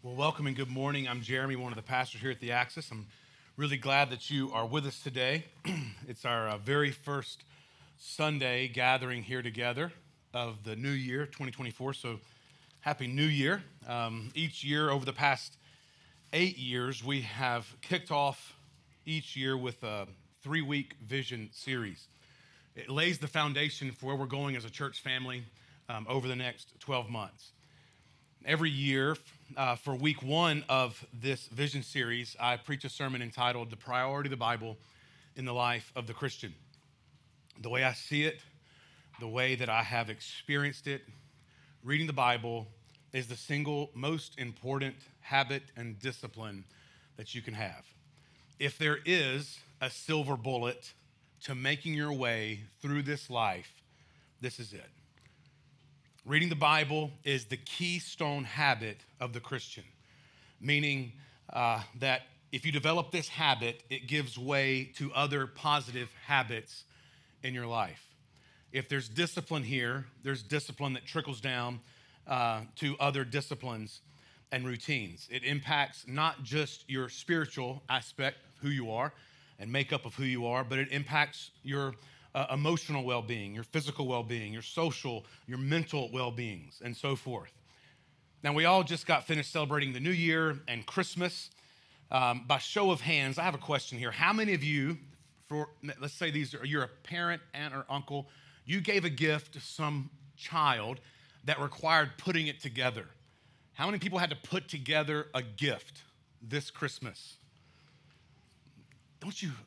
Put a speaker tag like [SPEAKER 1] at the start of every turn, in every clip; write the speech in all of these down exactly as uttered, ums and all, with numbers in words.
[SPEAKER 1] Well, welcome and good morning. I'm Jeremy, one of the pastors here at the Axis. I'm really glad that you are with us today. It's our uh, very first Sunday gathering here together of the new year, twenty twenty-four. So, Happy New Year. Um, each year over the past eight years, we have kicked off each year with a three-week vision series. It lays the foundation for where we're going as a church family um, over the next twelve months. Every year, uh, for week one of this vision series, I preach a sermon entitled The Priority of the Bible in the Life of the Christian. The way I see it, the way that I have experienced it, reading the Bible is the single most important habit and discipline that you can have. If there is a silver bullet to making your way through this life, this is it. Reading the Bible is the keystone habit of the Christian, meaning uh, that if you develop this habit, it gives way to other positive habits in your life. If there's discipline here, there's discipline that trickles down uh, to other disciplines and routines. It impacts not just your spiritual aspect, who you are, and makeup of who you are, but it impacts your Uh, emotional well-being, your physical well-being, your social, your mental well-beings, and so forth. Now, we all just got finished celebrating the New Year and Christmas. Um, by show of hands, I have a question here. How many of you, for let's say these are, you're a parent, aunt, or uncle, you gave a gift to some child that required putting it together? How many people had to put together a gift this Christmas? Don't you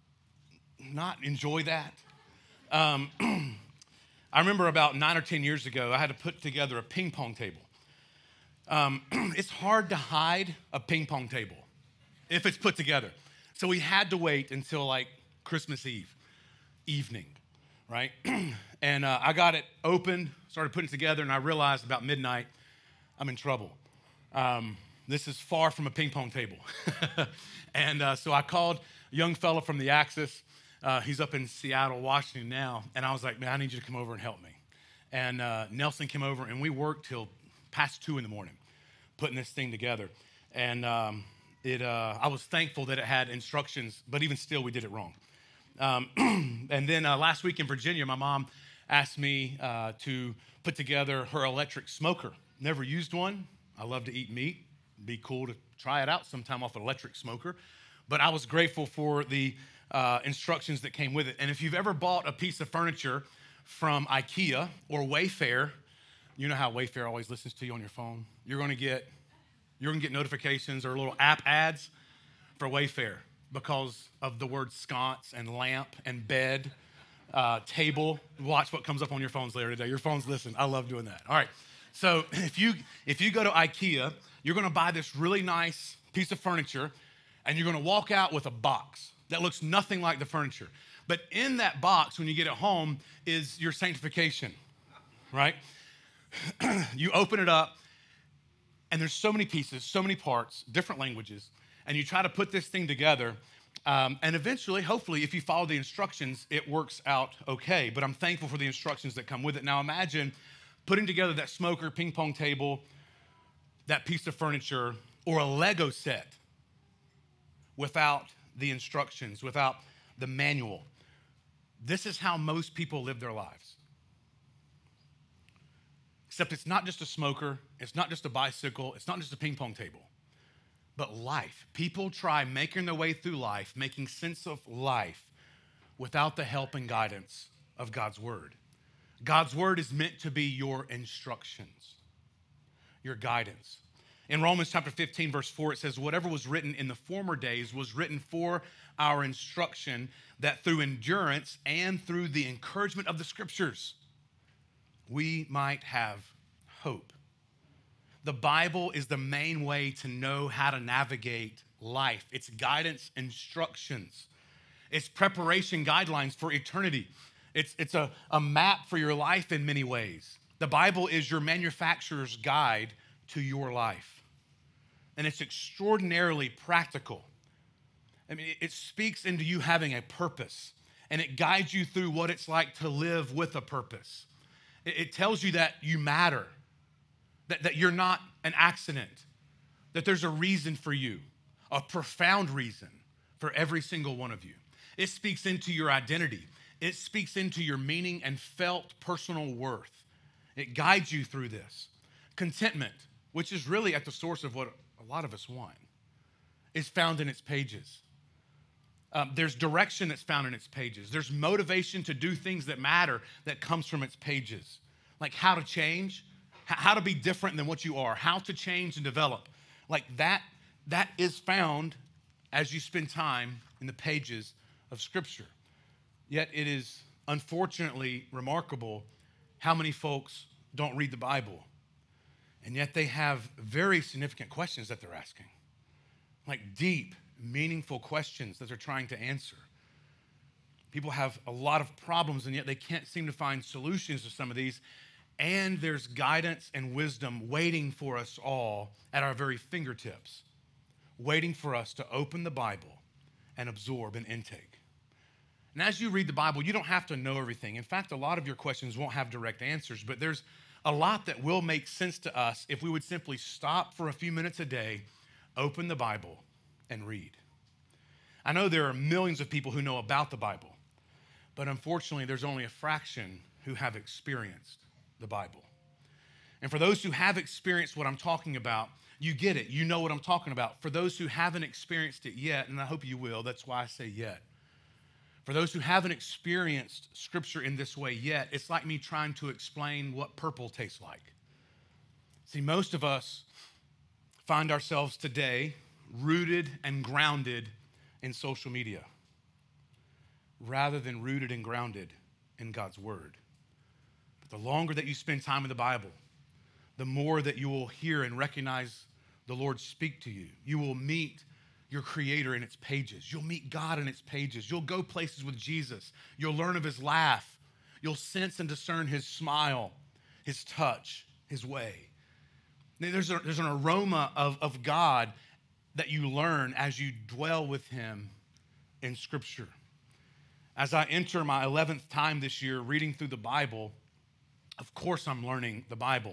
[SPEAKER 1] not enjoy that? Um, I remember about nine or ten years ago, I had to put together a ping pong table. Um, it's hard to hide a ping pong table if it's put together. So we had to wait until like Christmas Eve evening, right? and uh, I got it opened, started putting it together, and I realized about midnight, I'm in trouble. Um, this is far from a ping pong table. and uh, so I called a young fella from the Axis. Uh, he's up in Seattle, Washington now, and I was like, man, I need you to come over and help me. And uh, Nelson came over, and we worked till past two in the morning putting this thing together. And um, it, uh, I was thankful that it had instructions, but even still, we did it wrong. Um, and then uh, last week in Virginia, my mom asked me uh, to put together her electric smoker. Never used one. I love to eat meat. It'd be cool to try it out sometime off an electric smoker. But I was grateful for the Uh, instructions that came with it. And if you've ever bought a piece of furniture from IKEA or Wayfair, you know how Wayfair always listens to you on your phone. You're going to get you're going to get notifications or little app ads for Wayfair because of the word sconce and lamp and bed, uh, table. Watch what comes up on your phones later today. Your phones listen. I love doing that. All right. So if you if you go to IKEA, you're going to buy this really nice piece of furniture, and you're going to walk out with a box that looks nothing like the furniture. But in that box, when you get it home, is your sanctification, right? You open it up, and there's so many pieces, so many parts, different languages, and you try to put this thing together, um, and eventually, hopefully, if you follow the instructions, it works out okay. But I'm thankful for the instructions that come with it. Now imagine putting together that smoker, ping pong table, that piece of furniture, or a Lego set without the instructions, without the manual. This is how most people live their lives. Except it's not just a smoker, it's not just a bicycle, it's not just a ping pong table, but life. People try making their way through life, making sense of life without the help and guidance of God's word. God's word is meant to be your instructions, your guidance. In Romans chapter fifteen, verse four, it says, whatever was written in the former days was written for our instruction, that through endurance and through the encouragement of the scriptures, we might have hope. The Bible is the main way to know how to navigate life. It's guidance, instructions. It's preparation guidelines for eternity. It's, it's a, a map for your life in many ways. The Bible is your manufacturer's guide to your life. And it's extraordinarily practical. I mean, it speaks into you having a purpose, and it guides you through what it's like to live with a purpose. It, it tells you that you matter, that, that you're not an accident, that there's a reason for you, a profound reason for every single one of you. It speaks into your identity. It speaks into your meaning and felt personal worth. It guides you through this. Contentment, which is really at the source of what a lot of us want, is found in its pages. Um, there's direction that's found in its pages. There's motivation to do things that matter that comes from its pages, like how to change, h- how to be different than what you are, how to change and develop. Like that, that is found as you spend time in the pages of Scripture. Yet it is unfortunately remarkable how many folks don't read the Bible, and yet they have very significant questions that they're asking, like deep, meaningful questions that they're trying to answer. People have a lot of problems, and yet they can't seem to find solutions to some of these. And there's guidance and wisdom waiting for us all at our very fingertips, waiting for us to open the Bible and absorb and intake. And as you read the Bible, you don't have to know everything. In fact, a lot of your questions won't have direct answers, but there's a lot that will make sense to us if we would simply stop for a few minutes a day, open the Bible, and read. I know there are millions of people who know about the Bible, but unfortunately, there's only a fraction who have experienced the Bible. And for those who have experienced what I'm talking about, you get it. You know what I'm talking about. For those who haven't experienced it yet, and I hope you will, that's why I say yet. For those who haven't experienced Scripture in this way yet, it's like me trying to explain what purple tastes like. See, most of us find ourselves today rooted and grounded in social media rather than rooted and grounded in God's Word. But the longer that you spend time in the Bible, the more that you will hear and recognize the Lord speak to you. You will meet your Creator in its pages. You'll meet God in its pages. You'll go places with Jesus. You'll learn of His laugh. You'll sense and discern His smile, His touch, His way. There's, a, there's an aroma of, of God that you learn as you dwell with Him in Scripture. As I enter my eleventh time this year reading through the Bible, of course I'm learning the Bible.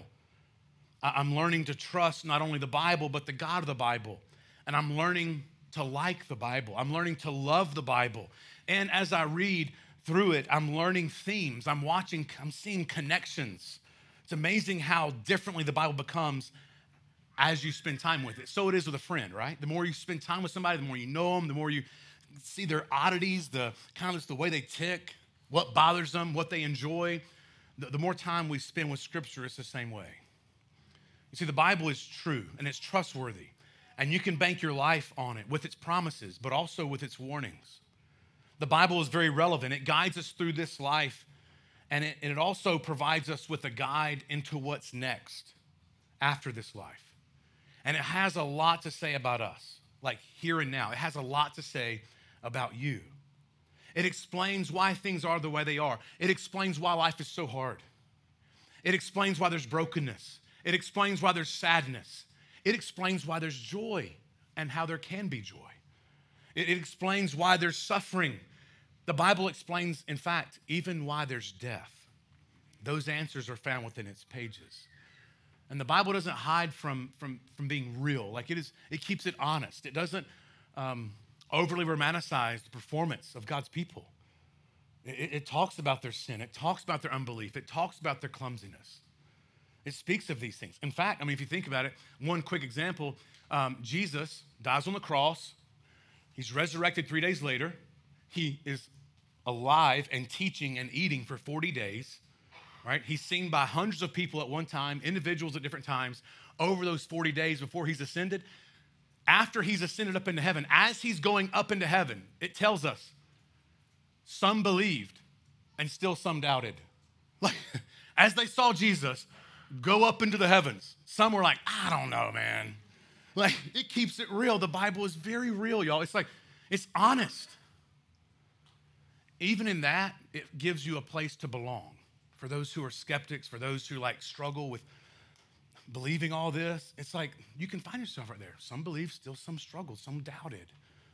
[SPEAKER 1] I'm learning to trust not only the Bible, but the God of the Bible. And I'm learning to like the Bible. I'm learning to love the Bible. And as I read through it, I'm learning themes. I'm watching, I'm seeing connections. It's amazing how differently the Bible becomes as you spend time with it. So it is with a friend, right? The more you spend time with somebody, the more you know them, the more you see their oddities, the kind of the way they tick, what bothers them, what they enjoy. The, the more time we spend with Scripture, it's the same way. You see, the Bible is true and it's trustworthy, and you can bank your life on it with its promises, but also with its warnings. The Bible is very relevant. It guides us through this life, and it, and it also provides us with a guide into what's next after this life. And it has a lot to say about us, like here and now. It has a lot to say about you. It explains why things are the way they are. It explains why life is so hard. It explains why there's brokenness. It explains why there's sadness. It explains why there's joy and how there can be joy. It, it explains why there's suffering. The Bible explains, in fact, even why there's death. Those answers are found within its pages. And the Bible doesn't hide from, from, from being real. Like it is, it keeps it honest. It doesn't um, overly romanticize the performance of God's people. It, it talks about their sin. It talks about their unbelief. It talks about their clumsiness. It speaks of these things. In fact, I mean, if you think about it, one quick example, um, Jesus dies on the cross. He's resurrected three days later. He is alive and teaching and eating for forty days. Right? He's seen by hundreds of people at one time, individuals at different times, over those forty days before he's ascended. After he's ascended up into heaven, as he's going up into heaven, it tells us some believed and still some doubted. Like, as they saw Jesus go up into the heavens, some were like, I don't know, man. Like, it keeps it real. The Bible is very real, y'all. It's like, it's honest. Even in that, it gives you a place to belong. For those who are skeptics, for those who like struggle with believing all this, it's like you can find yourself right there. Some believe, still some struggle, some doubted.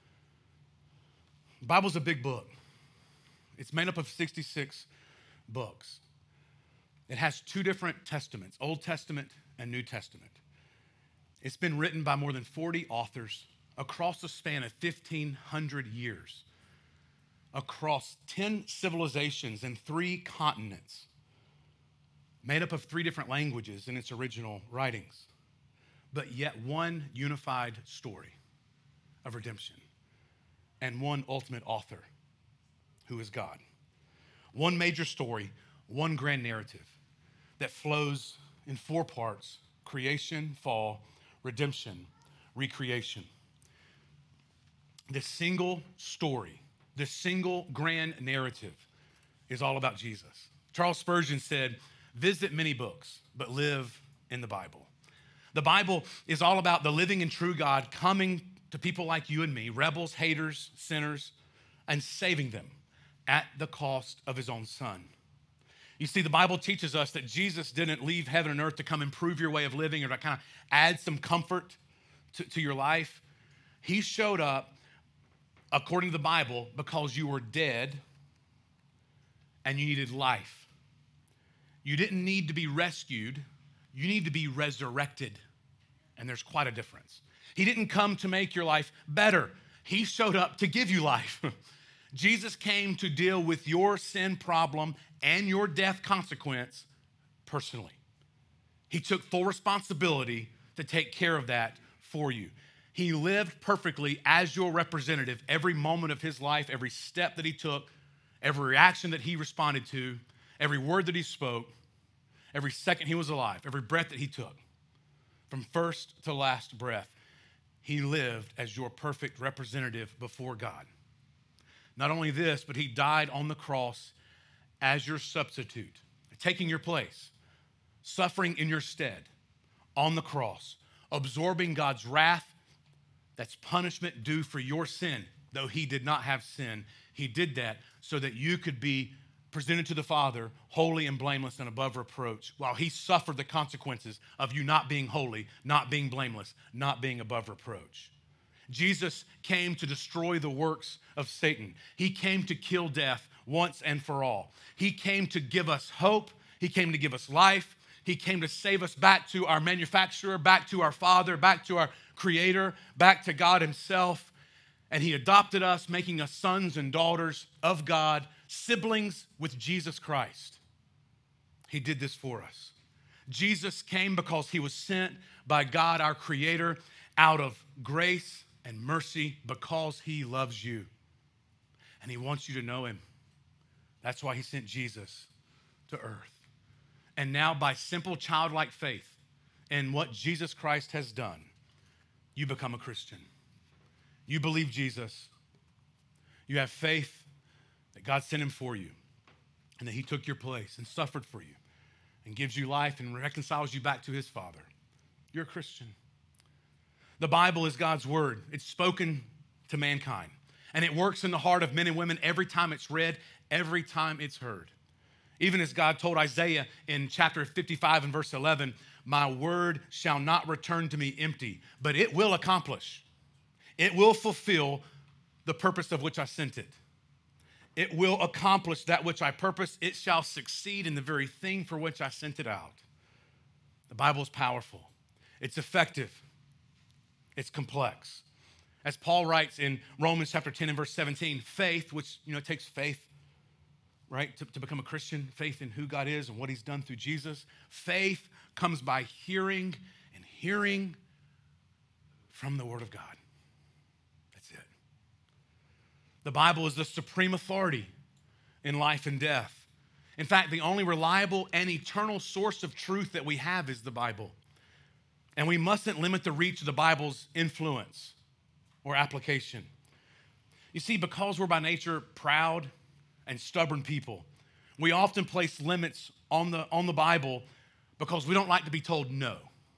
[SPEAKER 1] The Bible's a big book. It's made up of sixty-six books. It has two different testaments, Old Testament and New Testament. It's been written by more than forty authors across the span of fifteen hundred years, across ten civilizations and three continents, made up of three different languages in its original writings, but yet one unified story of redemption and one ultimate author, who is God. One major story, one grand narrative that flows in four parts: creation, fall, redemption, recreation. This single story, this single grand narrative is all about Jesus. Charles Spurgeon said, "Visit many books, but live in the Bible." The Bible is all about the living and true God coming to people like you and me, rebels, haters, sinners, and saving them at the cost of his own son. You see, the Bible teaches us that Jesus didn't leave heaven and earth to come improve your way of living or to kind of add some comfort to, to your life. He showed up, according to the Bible, because you were dead and you needed life. You didn't need to be rescued. You need to be resurrected. And there's quite a difference. He didn't come to make your life better. He showed up to give you life. Jesus came to deal with your sin problem and your death consequence personally. He took full responsibility to take care of that for you. He lived perfectly as your representative every moment of his life, every step that he took, every reaction that he responded to, every word that he spoke, every second he was alive, every breath that he took. From first to last breath, he lived as your perfect representative before God. Not only this, but he died on the cross as your substitute, taking your place, suffering in your stead on the cross, absorbing God's wrath. That's punishment due for your sin. Though he did not have sin, he did that so that you could be presented to the Father holy and blameless and above reproach, while he suffered the consequences of you not being holy, not being blameless, not being above reproach. Jesus came to destroy the works of Satan. He came to kill death once and for all. He came to give us hope. He came to give us life. He came to save us back to our manufacturer, back to our Father, back to our Creator, back to God himself. And he adopted us, making us sons and daughters of God, siblings with Jesus Christ. He did this for us. Jesus came because he was sent by God, our Creator, out of grace and mercy because he loves you. And he wants you to know him. That's why he sent Jesus to earth. And now, by simple childlike faith in what Jesus Christ has done, you become a Christian. You believe Jesus. You have faith that God sent him for you and that he took your place and suffered for you and gives you life and reconciles you back to his Father. You're a Christian. The Bible is God's word. It's spoken to mankind. And it works in the heart of men and women every time it's read, every time it's heard. Even as God told Isaiah in chapter fifty-five and verse eleven, "My word shall not return to me empty, but it will accomplish. It will fulfill the purpose of which I sent it. It will accomplish that which I purpose. It shall succeed in the very thing for which I sent it out." The Bible is powerful. It's effective. It's complex. As Paul writes in Romans chapter ten and verse seventeen, faith, which, you know, it takes faith, right, to, to become a Christian, faith in who God is and what he's done through Jesus. Faith comes by hearing, and hearing from the word of God. That's it. The Bible is the supreme authority in life and death. In fact, the only reliable and eternal source of truth that we have is the Bible. And we mustn't limit the reach of the Bible's influence or application. You see, because we're by nature proud and stubborn people, we often place limits on the, on the Bible because we don't like to be told no.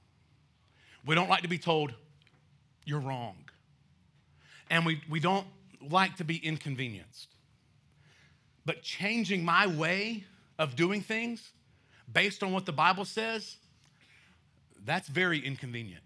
[SPEAKER 1] We don't like to be told you're wrong. And we, we don't like to be inconvenienced. But changing my way of doing things based on what the Bible says, that's very inconvenient.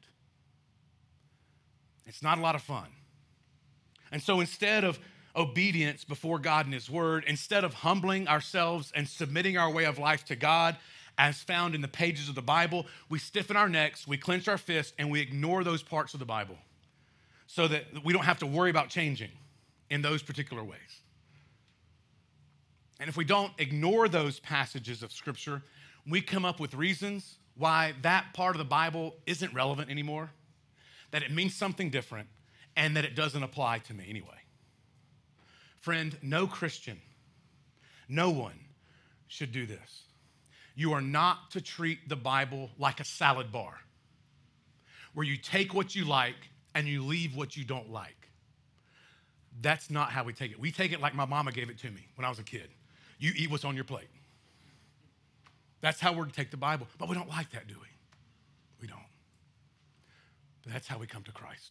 [SPEAKER 1] It's not a lot of fun. And so instead of obedience before God and his word, instead of humbling ourselves and submitting our way of life to God, as found in the pages of the Bible. We stiffen our necks, we clench our fists, and we ignore those parts of the Bible so that we don't have to worry about changing in those particular ways. And if we don't ignore those passages of Scripture, we come up with reasons why that part of the Bible isn't relevant anymore, that it means something different, and that it doesn't apply to me anyway. Friend, no Christian, no one should do this. You are not to treat the Bible like a salad bar, where you take what you like and you leave what you don't like. That's not how we take it. We take it like my mama gave it to me when I was a kid. You eat what's on your plate. That's how we're to take the Bible. But we don't like that, do we? We don't. But that's how we come to Christ.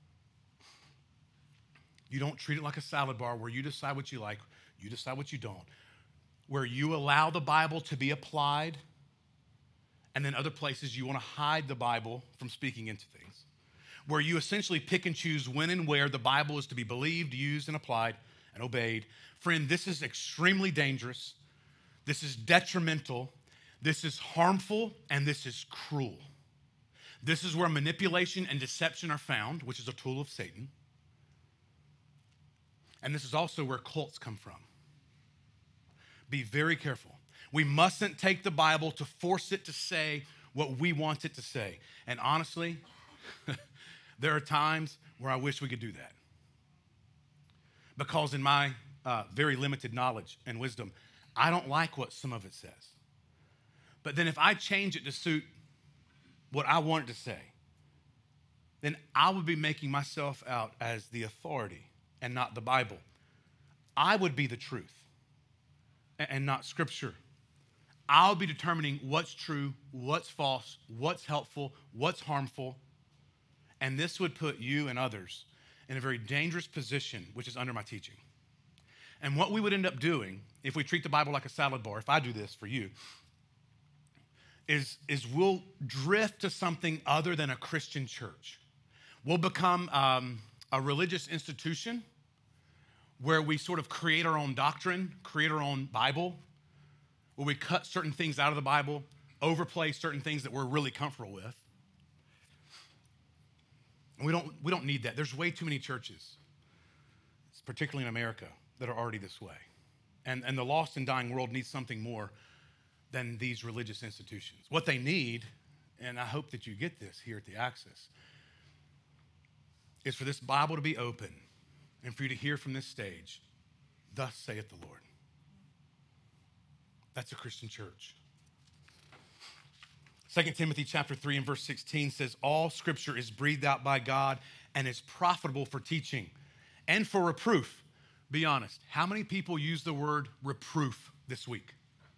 [SPEAKER 1] You don't treat it like a salad bar where you decide what you like, you decide what you don't, where you allow the Bible to be applied, and then other places you want to hide the Bible from speaking into things, where you essentially pick and choose when and where the Bible is to be believed, used, and applied, and obeyed. Friend, this is extremely dangerous. This is detrimental. This is harmful, and this is cruel. This is where manipulation and deception are found, which is a tool of Satan. And this is also where cults come from. Be very careful. We mustn't take the Bible to force it to say what we want it to say. And honestly, there are times where I wish we could do that. Because in my uh, very limited knowledge and wisdom, I don't like what some of it says. But then if I change it to suit what I want it to say, then I would be making myself out as the authority and not the Bible. I would be the truth and not Scripture. I'll be determining what's true, what's false, what's helpful, what's harmful. And this would put you and others in a very dangerous position, which is under my teaching. And what we would end up doing if we treat the Bible like a salad bar, if I do this for you, is, is we'll drift to something other than a Christian church. We'll become um, a religious institution where we sort of create our own doctrine, create our own Bible, where we cut certain things out of the Bible, overplay certain things that we're really comfortable with. And we don't, we don't need that. There's way too many churches, particularly in America, that are already this way. And, and the lost and dying world needs something more than these religious institutions. What they need, and I hope that you get this here at the Axis, is for this Bible to be open and for you to hear from this stage, thus saith the Lord. That's a Christian church. Second Timothy chapter three and verse sixteen says, all scripture is breathed out by God and is profitable for teaching and for reproof. Be honest, how many people use the word reproof this week?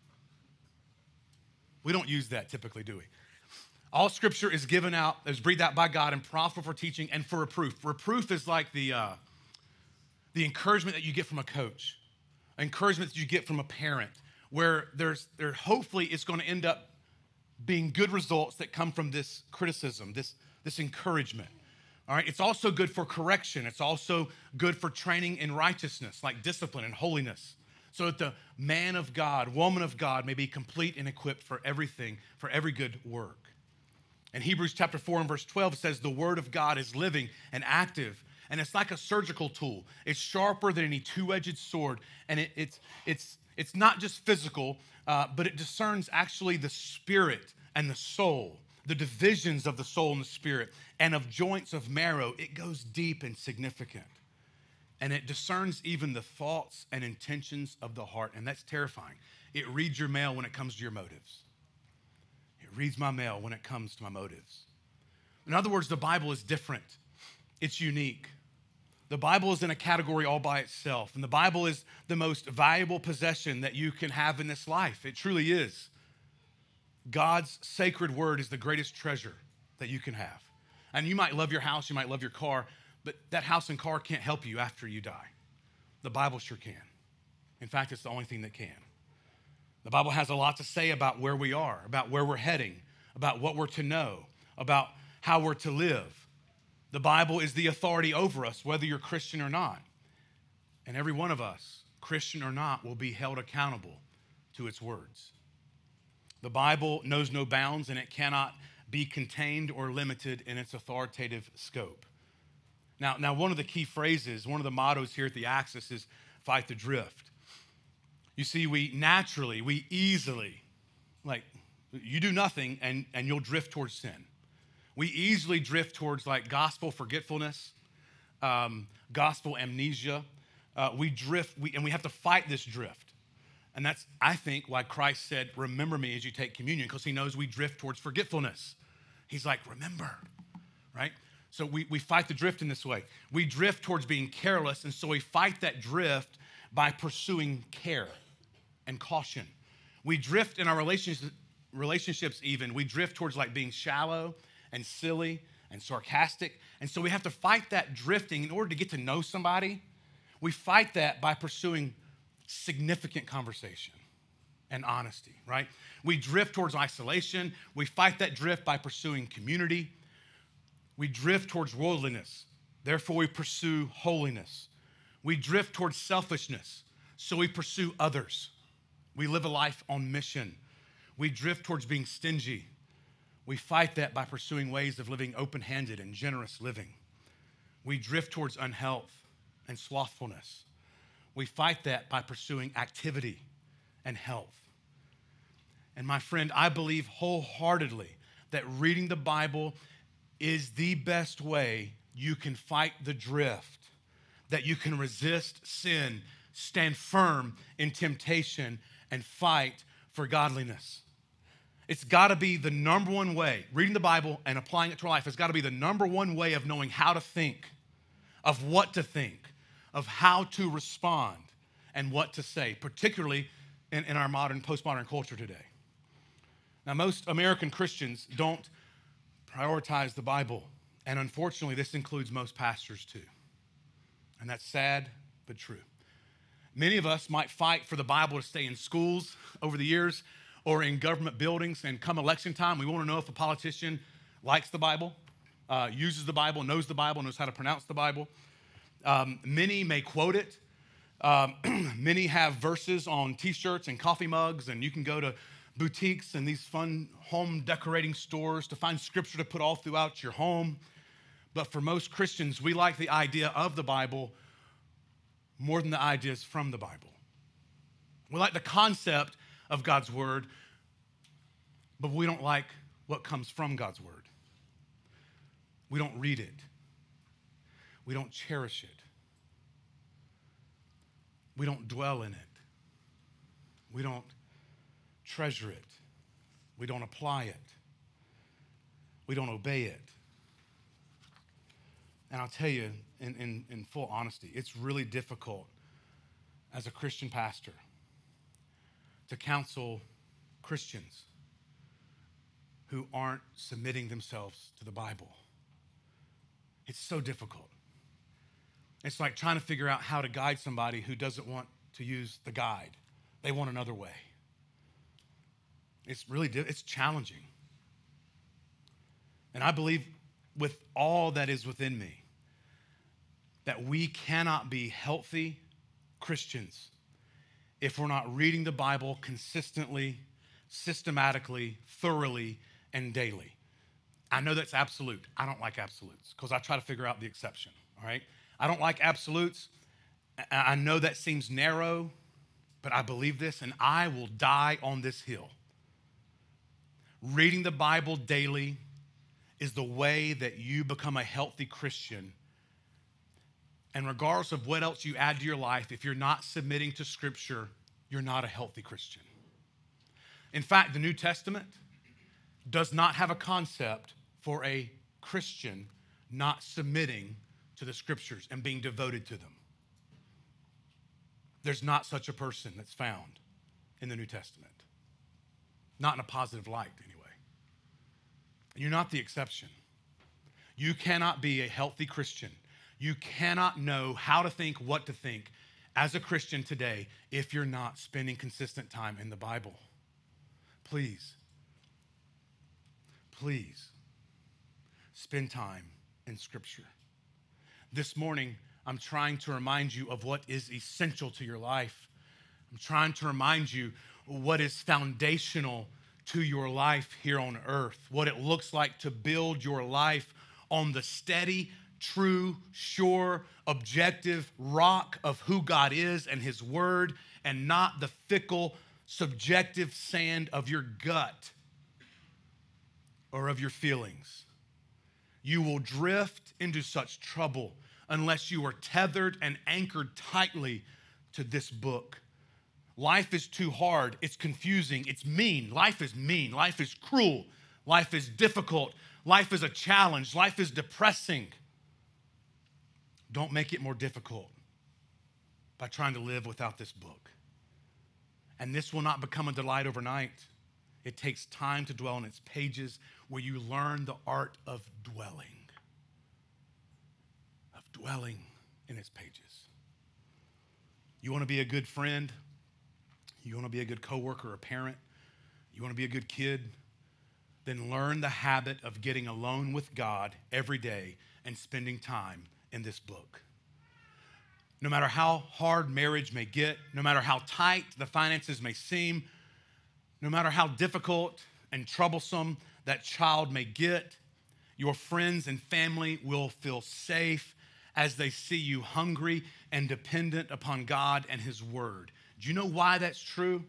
[SPEAKER 1] We don't use that typically, do we? All scripture is given out, is breathed out by God and profitable for teaching and for reproof. Reproof is like the, uh, the encouragement that you get from a coach, encouragement that you get from a parent, where there's there hopefully it's going to end up being good results that come from this criticism, this, this encouragement. All right, it's also good for correction. It's also good for training in righteousness, like discipline and holiness, so that the man of God, woman of God may be complete and equipped for everything, for every good work. And Hebrews chapter four and verse twelve says the word of God is living and active, and it's like a surgical tool. It's sharper than any two-edged sword, and it, it's, it's, it's not just physical, uh, but it discerns actually the spirit and the soul, the divisions of the soul and the spirit, and of joints of marrow. It goes deep and significant. And it discerns even the thoughts and intentions of the heart, and that's terrifying. It reads your mail when it comes to your motives. It reads my mail when it comes to my motives. In other words, the Bible is different. It's unique. The Bible is in a category all by itself, and the Bible is the most valuable possession that you can have in this life. It truly is. God's sacred word is the greatest treasure that you can have. And you might love your house, you might love your car, but that house and car can't help you after you die. The Bible sure can. In fact, it's the only thing that can. The Bible has a lot to say about where we are, about where we're heading, about what we're to know, about how we're to live. The Bible is the authority over us, whether you're Christian or not. And every one of us, Christian or not, will be held accountable to its words. The Bible knows no bounds, and it cannot be contained or limited in its authoritative scope. Now, now, one of the key phrases, one of the mottos here at the Axis is fight the drift. You see, we naturally, we easily, like, you do nothing and, and you'll drift towards sin. We easily drift towards like gospel forgetfulness, um, gospel amnesia. Uh, we drift, we, and we have to fight this drift. And that's, I think, why Christ said, remember me as you take communion, because he knows we drift towards forgetfulness. He's like, remember, right? So we, we fight the drift in this way. We drift towards being careless, and so we fight that drift by pursuing care and caution. We drift in our relationships, relationships even. We drift towards like being shallow and silly and sarcastic. And so we have to fight that drifting in order to get to know somebody. We fight that by pursuing significant conversation and honesty, right? We drift towards isolation. We fight that drift by pursuing community. We drift towards worldliness. Therefore, we pursue holiness. We drift towards selfishness. So we pursue others. We live a life on mission. We drift towards being stingy. We fight that by pursuing ways of living open-handed and generous living. We drift towards unhealth and slothfulness. We fight that by pursuing activity and health. And my friend, I believe wholeheartedly that reading the Bible is the best way you can fight the drift, that you can resist sin, stand firm in temptation, and fight for godliness. It's got to be the number one way. Reading the Bible and applying it to our life has got to be the number one way of knowing how to think, of what to think, of how to respond, and what to say, particularly in, in our modern, postmodern culture today. Now, most American Christians don't prioritize the Bible, and unfortunately, this includes most pastors too. And that's sad, but true. Many of us might fight for the Bible to stay in schools over the years or in government buildings, and come election time, we want to know if a politician likes the Bible, uh, uses the Bible, knows the Bible, knows how to pronounce the Bible. Um, many may quote it. Um, many have verses on T-shirts and coffee mugs, and you can go to boutiques and these fun home decorating stores to find scripture to put all throughout your home. But for most Christians, we like the idea of the Bible more than the ideas from the Bible. We like the concept of God's word, but we don't like what comes from God's word. We don't read it. We don't cherish it. We don't dwell in it. We don't treasure it. We don't apply it. We don't obey it. And I'll tell you in, in, in full honesty, it's really difficult as a Christian pastor to counsel Christians who aren't submitting themselves to the Bible. It's so difficult. It's like trying to figure out how to guide somebody who doesn't want to use the guide. They want another way. It's really, it's challenging. And I believe with all that is within me that we cannot be healthy Christians if we're not reading the Bible consistently, systematically, thoroughly, and daily. I know that's absolute. I don't like absolutes because I try to figure out the exception, all right? I don't like absolutes. I know that seems narrow, but I believe this, and I will die on this hill. Reading the Bible daily is the way that you become a healthy Christian. And regardless of what else you add to your life, if you're not submitting to Scripture, you're not a healthy Christian. In fact, the New Testament does not have a concept for a Christian not submitting to the Scriptures and being devoted to them. There's not such a person that's found in the New Testament. Not in a positive light, anyway. You're not the exception. You cannot be a healthy Christian. You cannot know how to think, what to think as a Christian today if you're not spending consistent time in the Bible. Please, please spend time in Scripture. This morning, I'm trying to remind you of what is essential to your life. I'm trying to remind you what is foundational to your life here on earth, what it looks like to build your life on the steady, true, sure, objective rock of who God is and his word, and not the fickle, subjective sand of your gut or of your feelings. You will drift into such trouble unless you are tethered and anchored tightly to this book. Life is too hard. It's confusing. It's mean. Life is mean. Life is cruel. Life is difficult. Life is a challenge. Life is depressing. Don't make it more difficult by trying to live without this book. And this will not become a delight overnight. It takes time to dwell in its pages, where you learn the art of dwelling, of dwelling in its pages. You want to be a good friend? You want to be a good coworker or parent? You want to be a good kid? Then learn the habit of getting alone with God every day and spending time in this book. No matter how hard marriage may get, no matter how tight the finances may seem, no matter how difficult and troublesome that child may get, your friends and family will feel safe as they see you hungry and dependent upon God and his word. Do you know why that's true?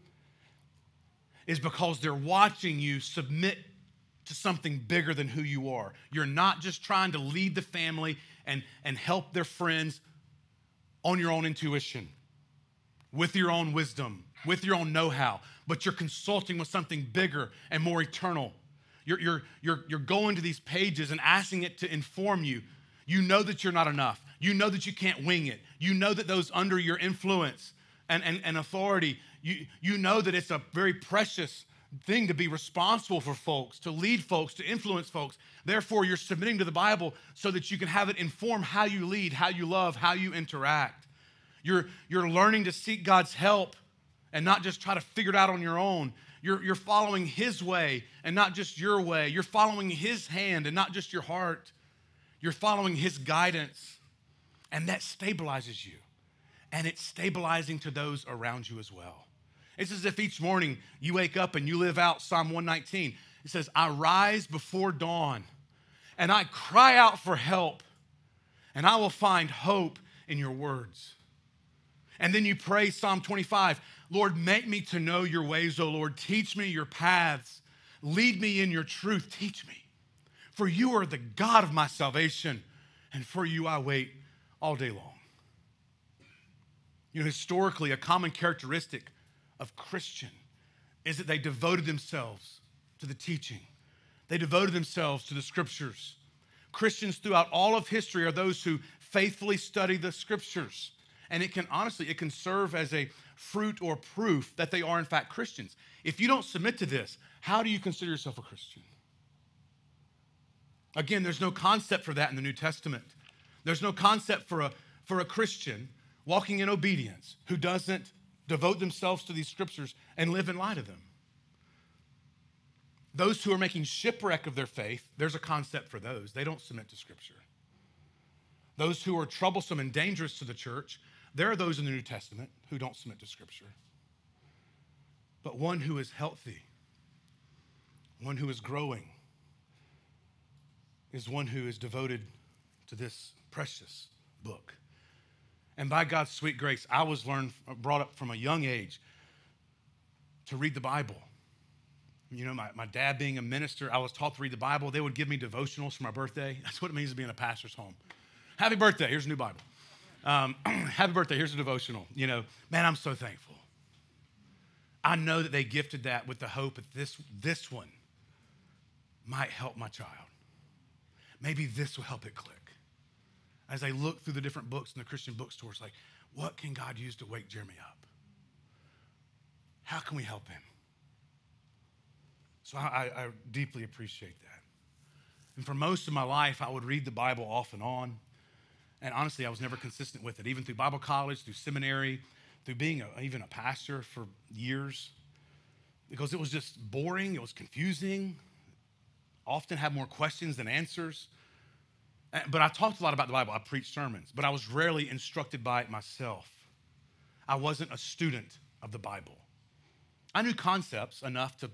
[SPEAKER 1] Is because they're watching you submit to something bigger than who you are. You're not just trying to lead the family and, and help their friends on your own intuition, with your own wisdom, with your own know-how, but you're consulting with something bigger and more eternal. You're, you're, you're, you're going to these pages and asking it to inform you. You know that you're not enough. You know that you can't wing it. You know that those under your influence and, and, and authority, you, you know that it's a very precious thing to be responsible for folks, to lead folks, to influence folks. Therefore, you're submitting to the Bible so that you can have it inform how you lead, how you love, how you interact. You're, you're learning to seek God's help and not just try to figure it out on your own. You're, you're following his way and not just your way. You're following his hand and not just your heart. You're following his guidance, and that stabilizes you. And it's stabilizing to those around you as well. It's as if each morning you wake up and you live out Psalm one nineteen. It says, I rise before dawn and I cry out for help, and I will find hope in your words. And then you pray Psalm twenty-five, Lord, make me to know your ways, O Lord. Teach me your paths. Lead me in your truth. Teach me. For you are the God of my salvation, and for you I wait all day long. You know, historically, a common characteristic of Christian is that they devoted themselves to the teaching. They devoted themselves to the scriptures. Christians throughout all of history are those who faithfully study the scriptures. And it can, honestly, it can serve as a fruit or proof that they are in fact Christians. If you don't submit to this, how do you consider yourself a Christian? Again, there's no concept for that in the New Testament. There's no concept for a, for a Christian walking in obedience who doesn't devote themselves to these scriptures and live in light of them. Those who are making shipwreck of their faith, there's a concept for those. They don't submit to scripture. Those who are troublesome and dangerous to the church, there are those in the New Testament who don't submit to scripture. But one who is healthy, one who is growing, is one who is devoted to this precious book. And by God's sweet grace, I was learned, brought up from a young age to read the Bible. You know, my, my dad being a minister, I was taught to read the Bible. They would give me devotionals for my birthday. That's what it means to be in a pastor's home. Happy birthday, here's a new Bible. Um, happy birthday, here's a devotional. You know, man, I'm so thankful. I know that they gifted that with the hope that this, this one might help my child. Maybe this will help it click. As I look through the different books in the Christian bookstores, like, what can God use to wake Jeremy up? How can we help him? So I, I deeply appreciate that. And for most of my life, I would read the Bible off and on. And honestly, I was never consistent with it, even through Bible college, through seminary, through being a, even a pastor for years, because it was just boring. It was confusing. Often had more questions than answers. But I talked a lot about the Bible. I preached sermons, but I was rarely instructed by it myself. I wasn't a student of the Bible. I knew concepts enough to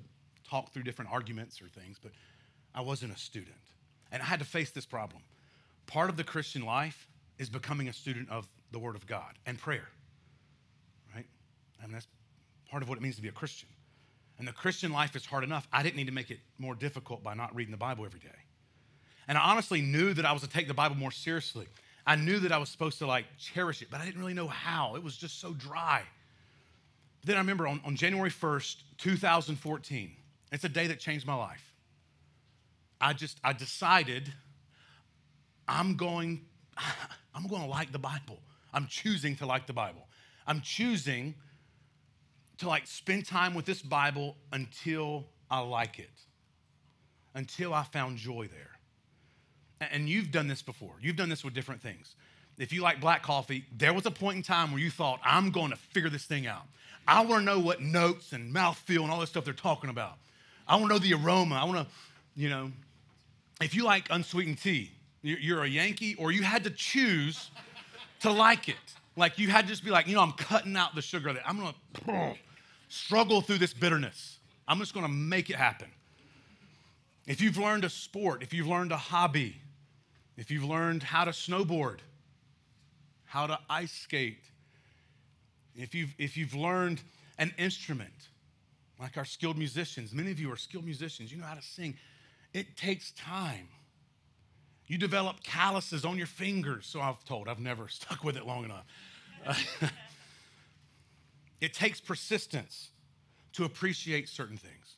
[SPEAKER 1] talk through different arguments or things, but I wasn't a student. And I had to face this problem. Part of the Christian life is becoming a student of the Word of God and prayer, right? And that's part of what it means to be a Christian. And the Christian life is hard enough. I didn't need to make it more difficult by not reading the Bible every day. And I honestly knew that I was to take the Bible more seriously. I knew that I was supposed to like cherish it, but I didn't really know how. It was just so dry. Then I remember on, on January first, two thousand fourteen, it's a day that changed my life. I just, I decided I'm going, I'm going to like the Bible. I'm choosing to like the Bible. I'm choosing to like spend time with this Bible until I like it, until I found joy there. And you've done this before. You've done this with different things. If you like black coffee, there was a point in time where you thought, I'm going to figure this thing out. I want to know what notes and mouthfeel and all this stuff they're talking about. I want to know the aroma. I want to, you know, if you like unsweetened tea, you're a Yankee, or you had to choose to like it. Like you had to just be like, you know, I'm cutting out the sugar. I'm going to struggle through this bitterness. I'm just going to make it happen. If you've learned a sport, if you've learned a hobby, if you've learned how to snowboard, how to ice skate, if you've, if you've learned an instrument, like our skilled musicians, many of you are skilled musicians, you know how to sing. It takes time. You develop calluses on your fingers, so I've told. I've never stuck with it long enough. Uh, it takes persistence to appreciate certain things.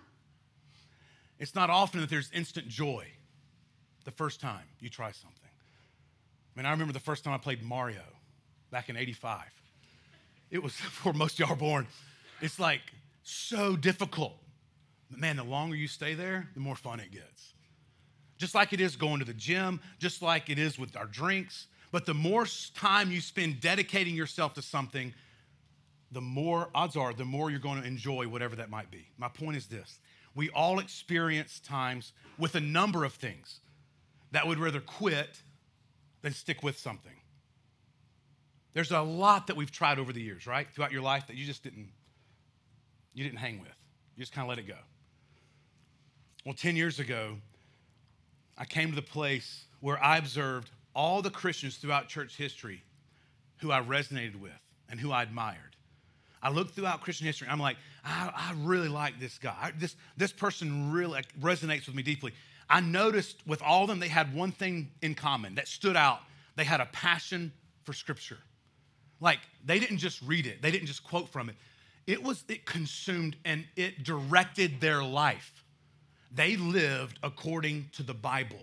[SPEAKER 1] It's not often that there's instant joy the first time you try something. I mean, I remember the first time I played Mario back in eighty-five. It was before most of y'all were born. It's like so difficult. But man, the longer you stay there, the more fun it gets. Just like it is going to the gym, just like it is with our drinks. But the more time you spend dedicating yourself to something, the more, odds are, the more you're going to enjoy whatever that might be. My point is this. We all experience times with a number of things that would rather quit than stick with something. There's a lot that we've tried over the years, right? Throughout your life that you just didn't, you didn't hang with. You just kind of let it go. Well, ten years ago, I came to the place where I observed all the Christians throughout church history who I resonated with and who I admired. I looked throughout Christian history, and I'm like, I, I really like this guy. I, this, this person really resonates with me deeply. I noticed with all of them, they had one thing in common that stood out. They had a passion for Scripture. Like, they didn't just read it. They didn't just quote from it. It was, it consumed and it directed their life. They lived according to the Bible.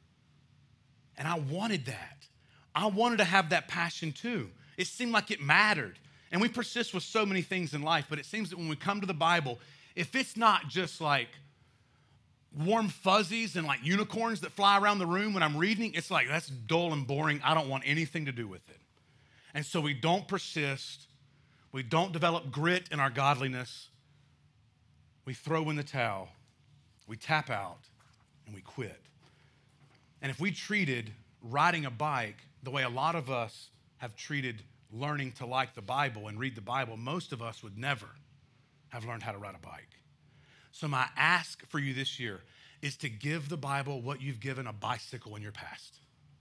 [SPEAKER 1] And I wanted that. I wanted to have that passion too. It seemed like it mattered. And we persist with so many things in life, but it seems that when we come to the Bible, if it's not just like warm fuzzies and like unicorns that fly around the room when I'm reading, it's like, that's dull and boring. I don't want anything to do with it. And so we don't persist. We don't develop grit in our godliness. We throw in the towel. We tap out and we quit. And if we treated riding a bike the way a lot of us have treated learning to like the Bible and read the Bible, most of us would never have learned how to ride a bike. So my ask for you this year is to give the Bible what you've given a bicycle in your past.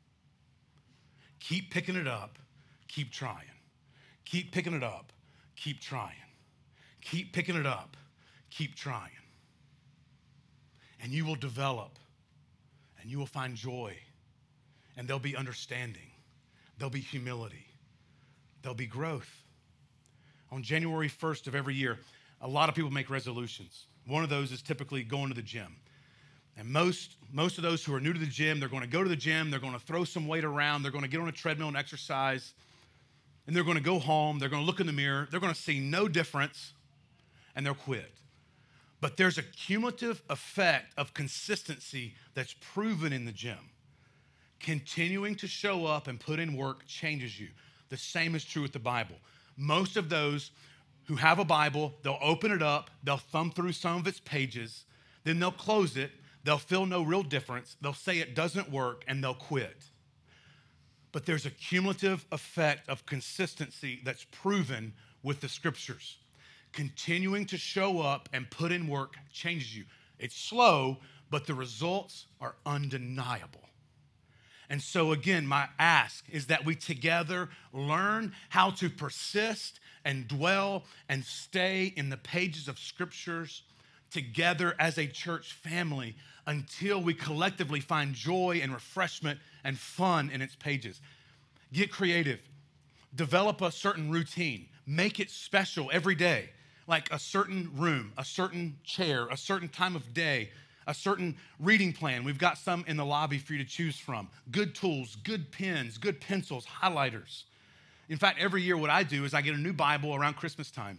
[SPEAKER 1] Keep picking it up, keep trying. Keep picking it up, keep trying. Keep picking it up, keep trying. And you will develop, and you will find joy, and there'll be understanding, there'll be humility, there'll be growth. On January first of every year, a lot of people make resolutions. One of those is typically going to the gym. And most, most of those who are new to the gym, they're going to go to the gym, they're going to throw some weight around, they're going to get on a treadmill and exercise, and they're going to go home, they're going to look in the mirror, they're going to see no difference, and they'll quit. But there's a cumulative effect of consistency that's proven in the gym. Continuing to show up and put in work changes you. The same is true with the Bible. Most of those who have a Bible, they'll open it up, they'll thumb through some of its pages, then they'll close it, they'll feel no real difference, they'll say it doesn't work, and they'll quit. But there's a cumulative effect of consistency that's proven with the Scriptures. Continuing to show up and put in work changes you. It's slow, but the results are undeniable. And so again, my ask is that we together learn how to persist and dwell and stay in the pages of scriptures together as a church family until we collectively find joy and refreshment and fun in its pages. Get creative. Develop a certain routine. Make it special every day, like a certain room, a certain chair, a certain time of day, a certain reading plan. We've got some in the lobby for you to choose from. Good tools, good pens, good pencils, highlighters. In fact, every year what I do is I get a new Bible around Christmas time.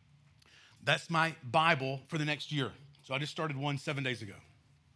[SPEAKER 1] That's my Bible for the next year. So I just started one seven days ago.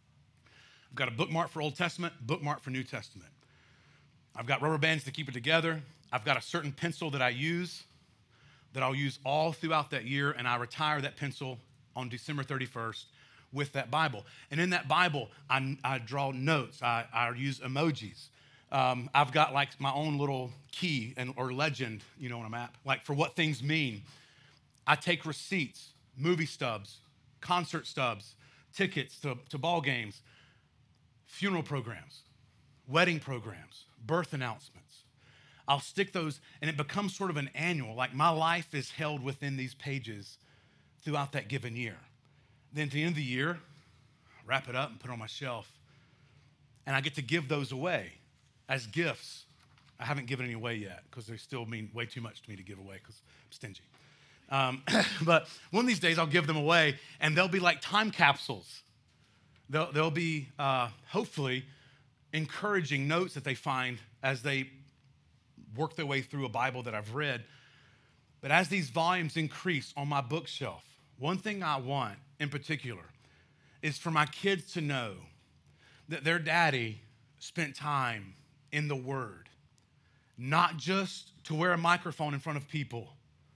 [SPEAKER 1] I've got a bookmark for Old Testament, bookmark for New Testament. I've got rubber bands to keep it together. I've got a certain pencil that I use that I'll use all throughout that year, and I retire that pencil on December thirty-first with that Bible. And in that Bible, I, I draw notes. I, I use emojis. Um, I've got like my own little key and or legend, you know, on a map, like for what things mean. I take receipts, movie stubs, concert stubs, tickets to, to ball games, funeral programs, wedding programs, birth announcements. I'll stick those, and it becomes sort of an annual, like my life is held within these pages throughout that given year. Then at the end of the year, wrap it up and put it on my shelf, and I get to give those away as gifts. I haven't given any away yet because they still mean way too much to me to give away because I'm stingy. Um, but one of these days I'll give them away, and they'll be like time capsules. They'll, they'll be uh, hopefully encouraging notes that they find as they work their way through a Bible that I've read. But as these volumes increase on my bookshelf, one thing I want in particular is for my kids to know that their daddy spent time in the Word, not just to wear a microphone in front of people,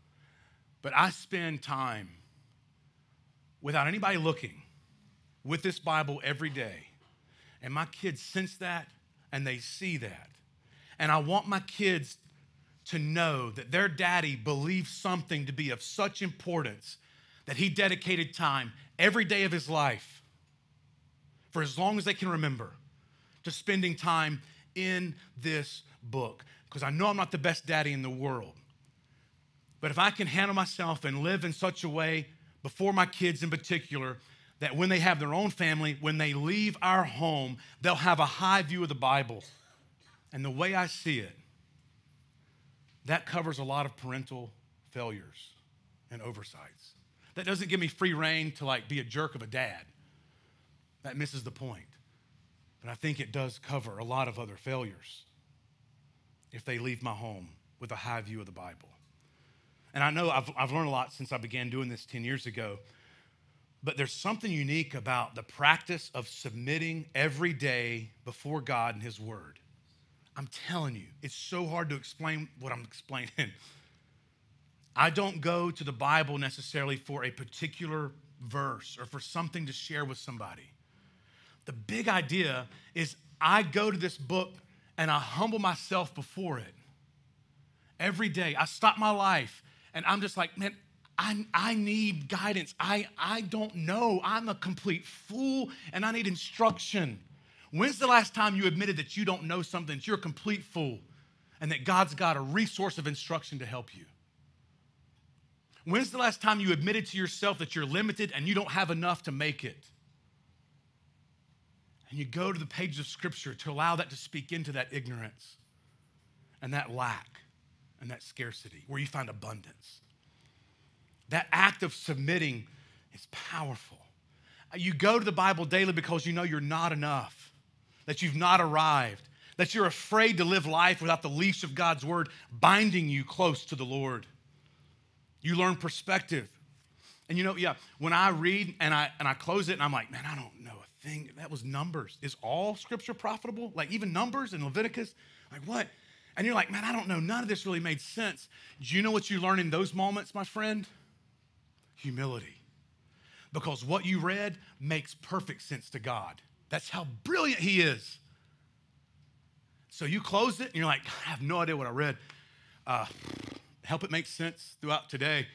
[SPEAKER 1] but I spend time without anybody looking with this Bible every day. And my kids sense that and they see that. And I want my kids to know that their daddy believes something to be of such importance that he dedicated time every day of his life for as long as they can remember to spending time in this book. Because I know I'm not the best daddy in the world. But if I can handle myself and live in such a way before my kids in particular, that when they have their own family, when they leave our home, they'll have a high view of the Bible. And the way I see it, that covers a lot of parental failures and oversights. That doesn't give me free rein to like be a jerk of a dad. That misses the point. But I think it does cover a lot of other failures if they leave my home with a high view of the Bible. And I know I've, I've learned a lot since I began doing this ten years ago, but there's something unique about the practice of submitting every day before God and His Word. I'm telling you, it's so hard to explain what I'm explaining. I don't go to the Bible necessarily for a particular verse or for something to share with somebody. The big idea is I go to this book and I humble myself before it. Every day, I stop my life and I'm just like, man, I, I need guidance. I, I don't know. I'm a complete fool and I need instruction. When's the last time you admitted that you don't know something, that you're a complete fool, and that God's got a resource of instruction to help you? When's the last time you admitted to yourself that you're limited and you don't have enough to make it? And you go to the pages of Scripture to allow that to speak into that ignorance and that lack and that scarcity where you find abundance. That act of submitting is powerful. You go to the Bible daily because you know you're not enough, that you've not arrived, that you're afraid to live life without the leash of God's Word binding you close to the Lord. You learn perspective. And you know, yeah, when I read and I and I close it and I'm like, man, I don't know a thing. That was Numbers. Is all Scripture profitable? Like even Numbers and Leviticus? Like what? And you're like, man, I don't know. None of this really made sense. Do you know what you learn in those moments, my friend? Humility. Because what you read makes perfect sense to God. That's how brilliant He is. So you close it and you're like, I have no idea what I read. Uh, help it make sense throughout today.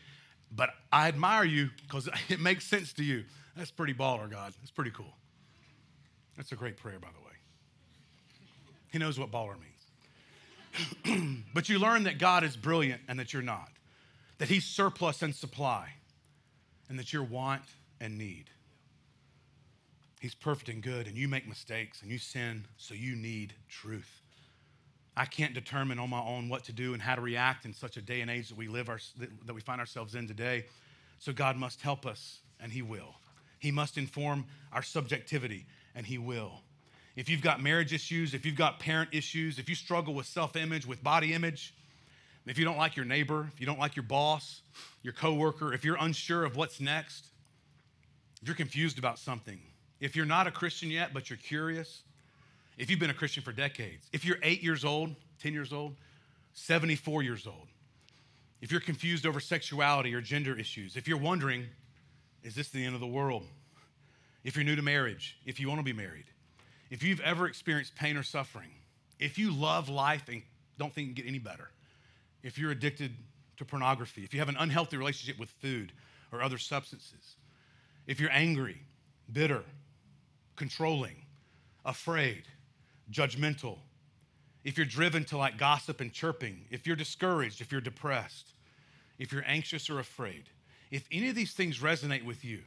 [SPEAKER 1] But I admire you because it makes sense to you. That's pretty baller, God. That's pretty cool. That's a great prayer, by the way. He knows what baller means. But you learn that God is brilliant and that you're not, that he's surplus and supply, and that you're want and need. He's perfect and good, and you make mistakes, and you sin, so you need truth. I can't determine on my own what to do and how to react in such a day and age that we live, our, that we find ourselves in today. So God must help us, and he will. He must inform our subjectivity, and he will. If you've got marriage issues, if you've got parent issues, if you struggle with self-image, with body image, if you don't like your neighbor, if you don't like your boss, your coworker, if you're unsure of what's next, if you're confused about something, if you're not a Christian yet, but you're curious, if you've been a Christian for decades, if you're eight years old, ten years old, seventy-four years old, if you're confused over sexuality or gender issues, if you're wondering, is this the end of the world? If you're new to marriage, if you want to be married, if you've ever experienced pain or suffering, if you love life and don't think it can get any better, if you're addicted to pornography, if you have an unhealthy relationship with food or other substances, if you're angry, bitter, controlling, afraid, judgmental, if you're driven to like gossip and chirping, if you're discouraged, if you're depressed, if you're anxious or afraid, if any of these things resonate with you,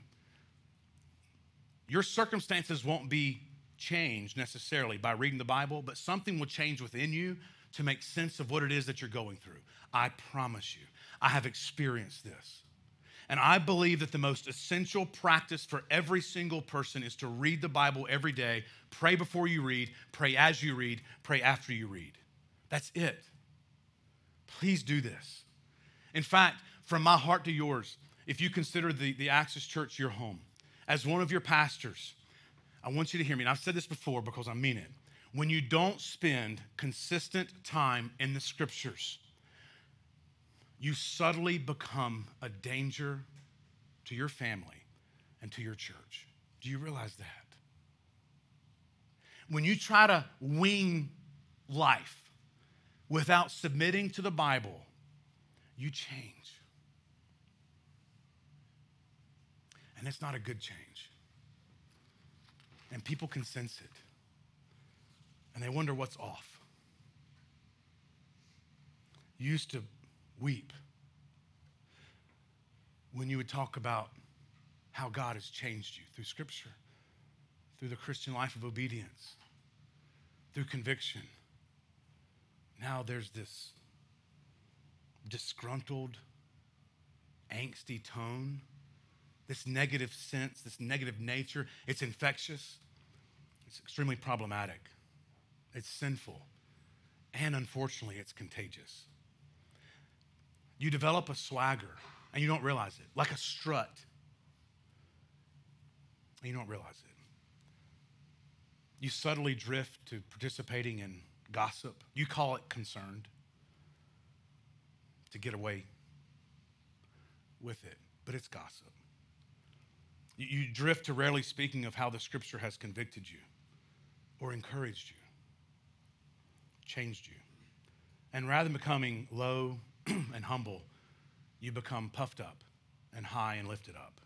[SPEAKER 1] your circumstances won't be changed necessarily by reading the Bible, but something will change within you to make sense of what it is that you're going through. I promise you, I have experienced this. And I believe that the most essential practice for every single person is to read the Bible every day, pray before you read, pray as you read, pray after you read. That's it. Please do this. In fact, from my heart to yours, if you consider the, the Access Church your home, as one of your pastors, I want you to hear me. And I've said this before because I mean it. When you don't spend consistent time in the scriptures, you subtly become a danger to your family and to your church. Do you realize that? When you try to wing life without submitting to the Bible, you change. And it's not a good change. And people can sense it. And they wonder what's off. You used to weep when you would talk about how God has changed you through Scripture, through the Christian life of obedience, through conviction. Now there's this disgruntled, angsty tone, this negative sense, this negative nature. It's infectious. It's extremely problematic. It's sinful. And unfortunately, it's contagious. You develop a swagger, and you don't realize it, like a strut, and you don't realize it. You subtly drift to participating in gossip. You call it concerned to get away with it, but it's gossip. You, you drift to rarely speaking of how the Scripture has convicted you or encouraged you, changed you. And rather than becoming low and humble, you become puffed up and high and lifted up.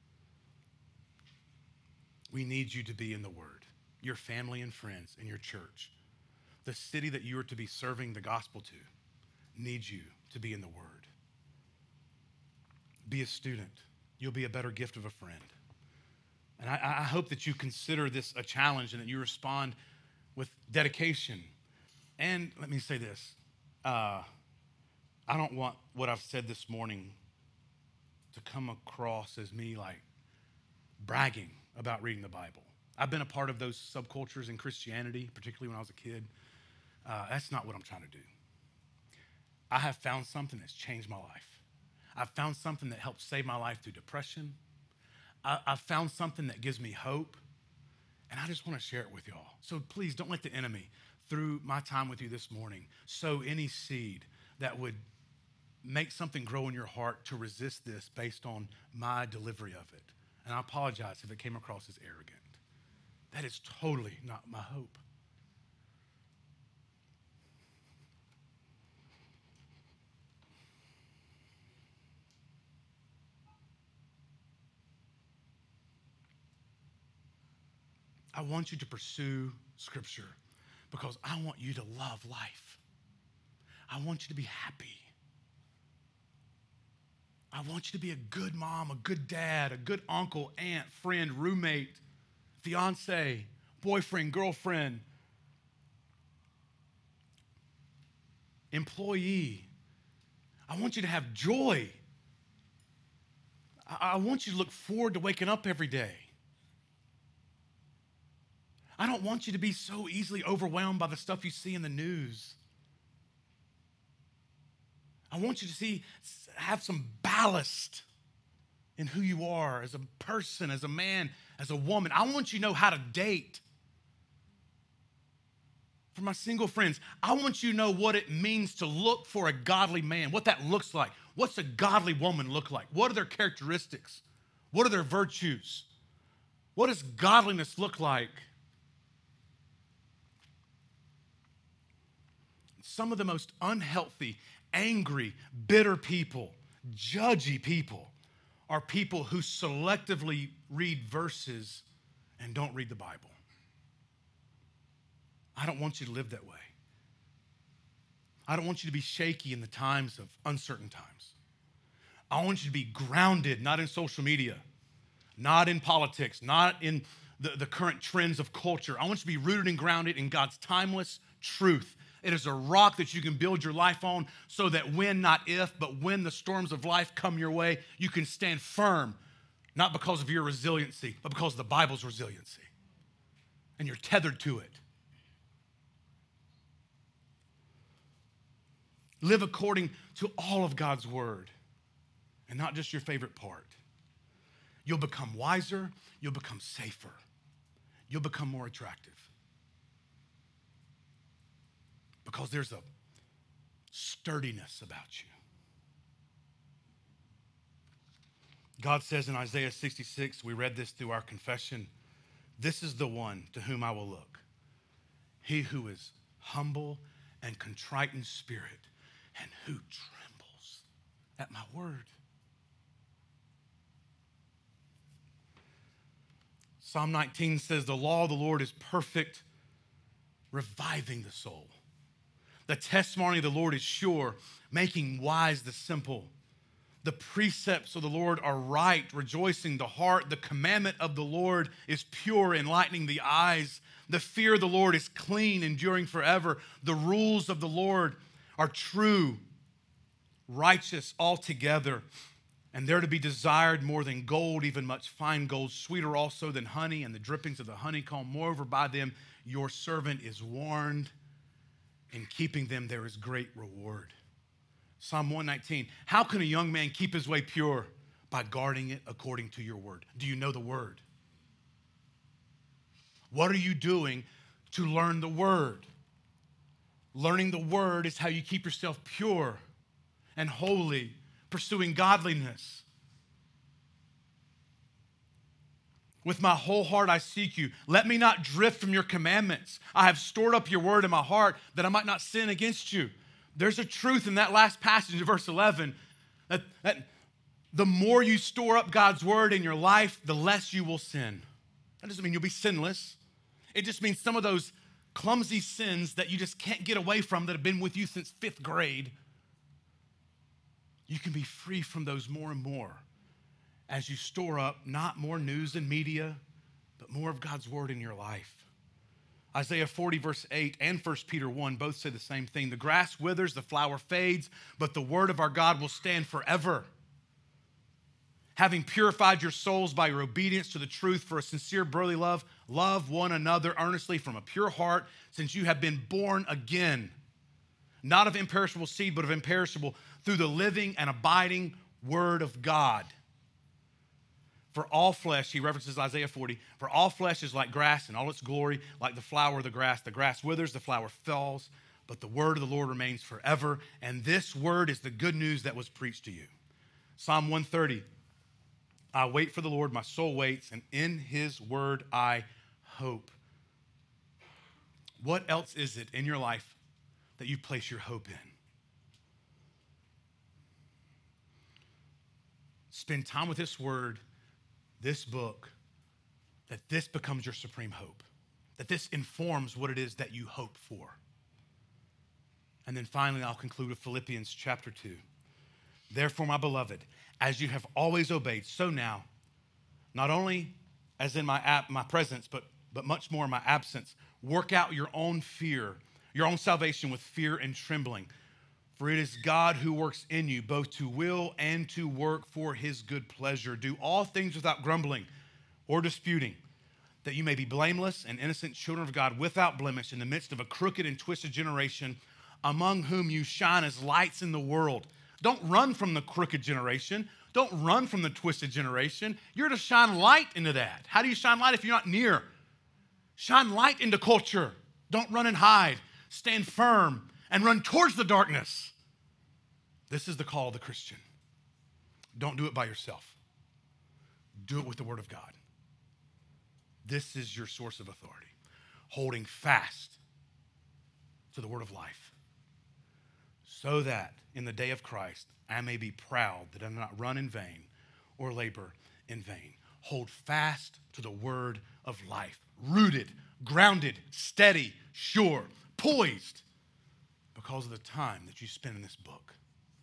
[SPEAKER 1] We need you to be in the Word, your family and friends and your church. The city that you are to be serving the gospel to needs you to be in the Word. Be a student. You'll be a better gift of a friend. And I, I hope that you consider this a challenge and that you respond with dedication. And let me say this. Uh, I don't want what I've said this morning to come across as me like bragging about reading the Bible. I've been a part of those subcultures in Christianity, particularly when I was a kid. Uh, that's not what I'm trying to do. I have found something that's changed my life. I've found something that helps save my life through depression. I, I've found something that gives me hope, and I just want to share it with y'all. So please don't let the enemy, through my time with you this morning, sow any seed that would make something grow in your heart to resist this based on my delivery of it. And I apologize if it came across as arrogant. That is totally not my hope. I want you to pursue Scripture because I want you to love life. I want you to be happy. I want you to be a good mom, a good dad, a good uncle, aunt, friend, roommate, fiance, boyfriend, girlfriend, employee. I want you to have joy. I want you to look forward to waking up every day. I don't want you to be so easily overwhelmed by the stuff you see in the news. I want you to see, have some ballast in who you are as a person, as a man, as a woman. I want you to know how to date. For my single friends, I want you to know what it means to look for a godly man, what that looks like. What's a godly woman look like? What are their characteristics? What are their virtues? What does godliness look like? Some of the most unhealthy, angry, bitter people, judgy people are people who selectively read verses and don't read the Bible. I don't want you to live that way. I don't want you to be shaky in the times of uncertain times. I want you to be grounded, not in social media, not in politics, not in the, the current trends of culture. I want you to be rooted and grounded in God's timeless truth. It is a rock that you can build your life on so that when, not if, but when the storms of life come your way, you can stand firm, not because of your resiliency, but because of the Bible's resiliency. And you're tethered to it. Live according to all of God's word and not just your favorite part. You'll become wiser. You'll become safer. You'll become more attractive. Because there's a sturdiness about you. God says in Isaiah sixty-six, we read this through our confession, this is the one to whom I will look. He who is humble and contrite in spirit and who trembles at my word. Psalm nineteen says, the law of the Lord is perfect, reviving the soul. The testimony of the Lord is sure, making wise the simple. The precepts of the Lord are right, rejoicing the heart. The commandment of the Lord is pure, enlightening the eyes. The fear of the Lord is clean, enduring forever. The rules of the Lord are true, righteous altogether, and they're to be desired more than gold, even much fine gold, sweeter also than honey and the drippings of the honeycomb. Moreover, by them your servant is warned. In keeping them, there is great reward. Psalm one nineteen, how can a young man keep his way pure? By guarding it according to your word. Do you know the word? What are you doing to learn the word? Learning the word is how you keep yourself pure and holy, pursuing godliness. With my whole heart I seek you. Let me not drift from your commandments. I have stored up your word in my heart that I might not sin against you. There's a truth in that last passage in verse eleven that, that the more you store up God's word in your life, the less you will sin. That doesn't mean you'll be sinless. It just means some of those clumsy sins that you just can't get away from that have been with you since fifth grade, you can be free from those more and more as you store up not more news and media, but more of God's word in your life. Isaiah forty verse eight and First Peter one both say the same thing. The grass withers, the flower fades, but the word of our God will stand forever. Having purified your souls by your obedience to the truth for a sincere brotherly love, love one another earnestly from a pure heart, since you have been born again, not of imperishable seed, but of imperishable, through the living and abiding word of God. For all flesh, he references Isaiah forty, for all flesh is like grass in all its glory, like the flower of the grass. The grass withers, the flower falls, but the word of the Lord remains forever. And this word is the good news that was preached to you. Psalm one thirty, I wait for the Lord, my soul waits, and in his word I hope. What else is it in your life that you place your hope in? Spend time with this word, this book, that this becomes your supreme hope, that this informs what it is that you hope for. And then finally, I'll conclude with Philippians chapter two. Therefore, my beloved, as you have always obeyed, so now, not only as in my ab- my presence, but, but much more in my absence, work out your own fear, your own salvation with fear and trembling. For it is God who works in you, both to will and to work for his good pleasure. Do all things without grumbling or disputing, that you may be blameless and innocent children of God without blemish in the midst of a crooked and twisted generation, among whom you shine as lights in the world. Don't run from the crooked generation. Don't run from the twisted generation. You're to shine light into that. How do you shine light if you're not near? Shine light into culture. Don't run and hide. Stand firm and run towards the darkness. This is the call of the Christian. Don't do it by yourself. Do it with the Word of God. This is your source of authority. Holding fast to the word of life, so that in the day of Christ I may be proud that I do not run in vain or labor in vain. Hold fast to the word of life, rooted, grounded, steady, sure, poised, because of the time that you spend in this book.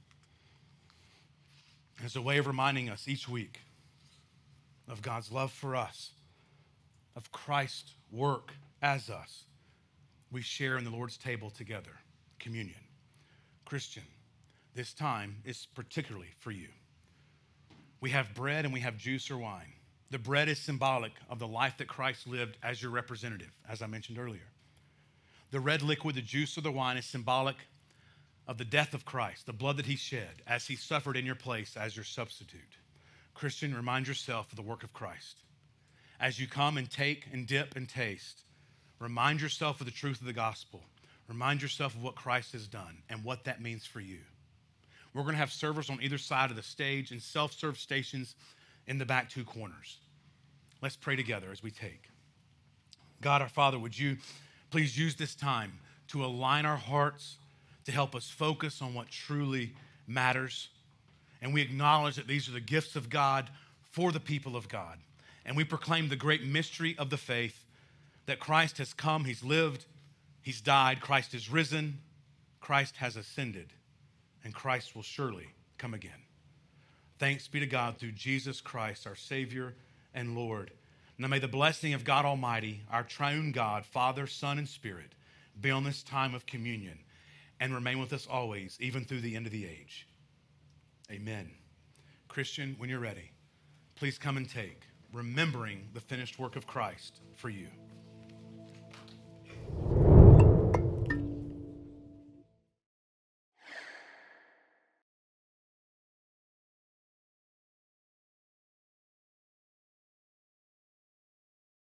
[SPEAKER 1] As a way of reminding us each week of God's love for us, of Christ's work as us, we share in the Lord's table together, communion. Christian, this time is particularly for you. We have bread and we have juice or wine. The bread is symbolic of the life that Christ lived as your representative, as I mentioned earlier. The red liquid, the juice or the wine, is symbolic of the death of Christ, the blood that he shed as he suffered in your place as your substitute. Christian, remind yourself of the work of Christ. As you come and take and dip and taste, remind yourself of the truth of the gospel. Remind yourself of what Christ has done and what that means for you. We're going to have servers on either side of the stage and self-serve stations in the back two corners. Let's pray together as we take. God, our Father, would you please use this time to align our hearts, to help us focus on what truly matters. And we acknowledge that these are the gifts of God for the people of God. And we proclaim the great mystery of the faith, that Christ has come, he's lived, he's died, Christ is risen, Christ has ascended, and Christ will surely come again. Thanks be to God through Jesus Christ, our Savior and Lord. Now may the blessing of God Almighty, our triune God, Father, Son, and Spirit, be on this time of communion and remain with us always, even through the end of the age. Amen. Christian, when you're ready, please come and take, remembering the finished work of Christ for you.